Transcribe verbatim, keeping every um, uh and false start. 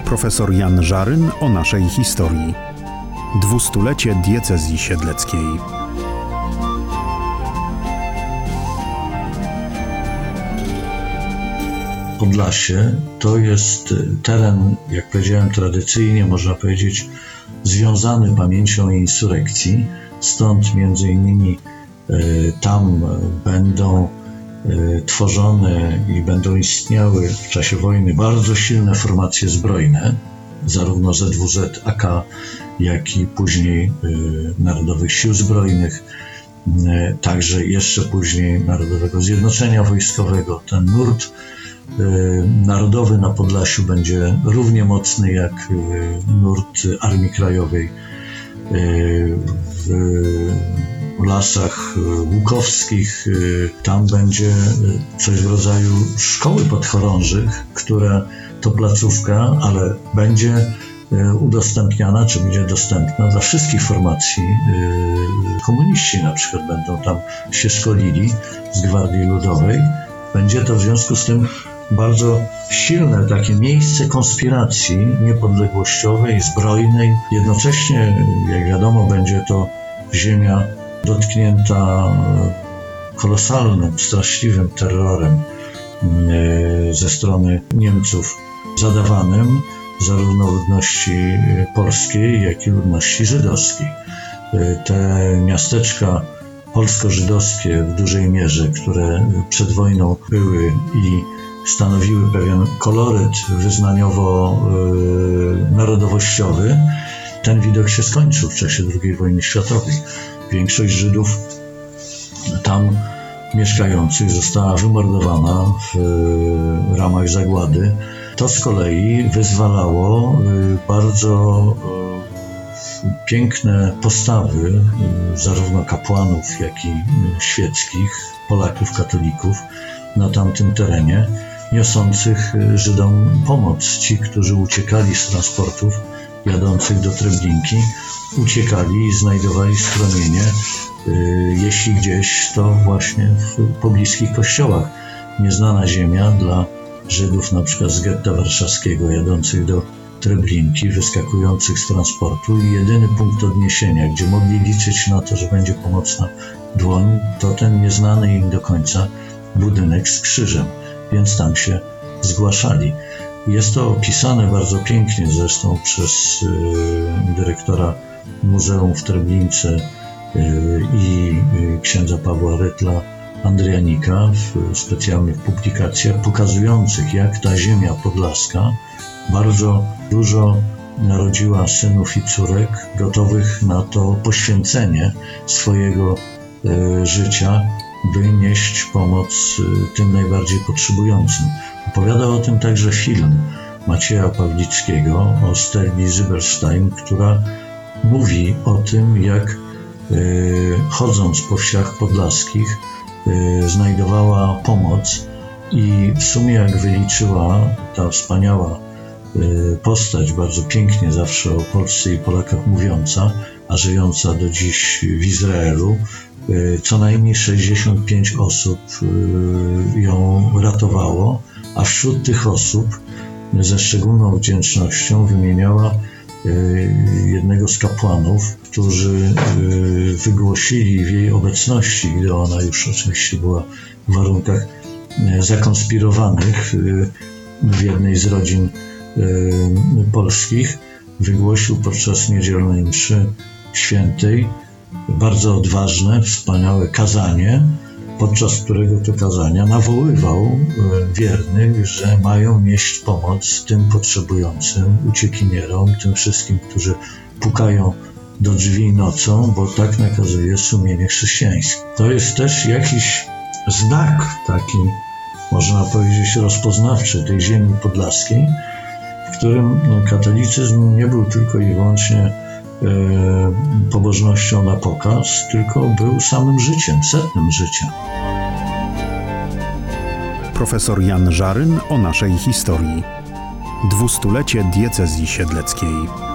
Profesor Jan Żaryn o naszej historii. Dwustulecie diecezji siedleckiej. Podlasie to jest teren, jak powiedziałem, tradycyjnie można powiedzieć związany pamięcią insurekcji. Stąd między innymi tam będą tworzone i będą istniały w czasie wojny bardzo silne formacje zbrojne, zarówno Z W Z A K, jak i później Narodowych Sił Zbrojnych, także jeszcze później Narodowego Zjednoczenia Wojskowego. Ten nurt narodowy na Podlasiu będzie równie mocny jak nurt Armii Krajowej w lasach łukowskich. Tam będzie coś w rodzaju szkoły podchorążych, która to placówka, ale będzie udostępniana, czy będzie dostępna dla wszystkich formacji. Komuniści na przykład będą tam się szkolili z Gwardii Ludowej. Będzie to w związku z tym bardzo silne takie miejsce konspiracji niepodległościowej, zbrojnej. Jednocześnie, jak wiadomo, będzie to ziemia dotknięta kolosalnym, straszliwym terrorem ze strony Niemców, zadawanym zarówno ludności polskiej, jak i ludności żydowskiej. Te miasteczka polsko-żydowskie w dużej mierze, które przed wojną były i stanowiły pewien koloryt wyznaniowo-narodowościowy, ten widok się skończył w czasie drugiej wojny światowej. Większość Żydów tam mieszkających została wymordowana w ramach zagłady. To z kolei wyzwalało bardzo piękne postawy zarówno kapłanów, jak i świeckich, Polaków, katolików na tamtym terenie, niosących Żydom pomoc. Ci, którzy uciekali z transportów jadących do Treblinki, uciekali i znajdowali schronienie, jeśli gdzieś, to właśnie w pobliskich kościołach. Nieznana ziemia dla Żydów na przykład z getta warszawskiego jadących do Treblinki, wyskakujących z transportu, i jedyny punkt odniesienia, gdzie mogli liczyć na to, że będzie pomocna dłoń, to ten nieznany im do końca budynek z krzyżem, więc tam się zgłaszali. Jest to opisane bardzo pięknie zresztą przez y, dyrektora Muzeum w Treblince y, i y, księdza Pawła Rytla Andrianika w specjalnych publikacjach pokazujących, jak ta ziemia podlaska bardzo dużo narodziła synów i córek gotowych na to poświęcenie swojego y, życia, by nieść pomoc y, tym najbardziej potrzebującym. Opowiada o tym także film Macieja Pawlickiego o Sterli Zyberstein, która mówi o tym, jak y, chodząc po wsiach podlaskich y, znajdowała pomoc i w sumie, jak wyliczyła ta wspaniała y, postać, bardzo pięknie zawsze o Polsce i Polakach mówiąca, a żyjąca do dziś w Izraelu, y, co najmniej sześćdziesiąt pięć osób y, ją ratowało, a wśród tych osób ze szczególną wdzięcznością wymieniała jednego z kapłanów, którzy wygłosili w jej obecności, gdy ona już oczywiście była w warunkach zakonspirowanych w jednej z rodzin polskich, wygłosił podczas niedzielnej mszy świętej bardzo odważne, wspaniałe kazanie, podczas którego to kazania nawoływał wiernych, że mają nieść pomoc tym potrzebującym, uciekinierom, tym wszystkim, którzy pukają do drzwi nocą, bo tak nakazuje sumienie chrześcijańskie. To jest też jakiś znak taki, można powiedzieć, rozpoznawczy tej ziemi podlaskiej, w którym katolicyzm nie był tylko i wyłącznie pobożnością na pokaz, tylko był samym życiem, sednem życia. Profesor Jan Żaryn o naszej historii. Dwustulecie diecezji siedleckiej.